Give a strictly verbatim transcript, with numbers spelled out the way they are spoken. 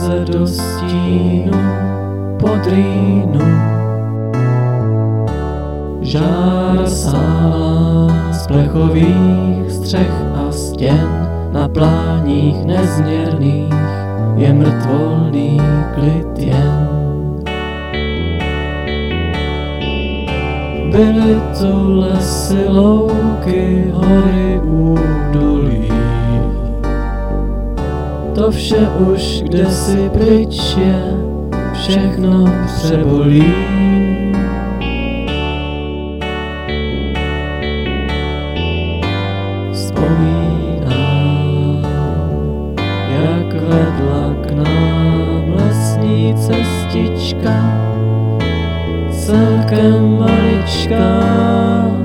vleze do stínu pod rýnu. Žár sála z plechových střech a stěn, na pláních nezměrných je mrtvolný klid jen. Byly tu lesy, louky, hory, údolí. To vše už kdesi pryč je, všechno přebolí. Vzpomínám, jak vedla k nám lesní cestička, celkem maličká.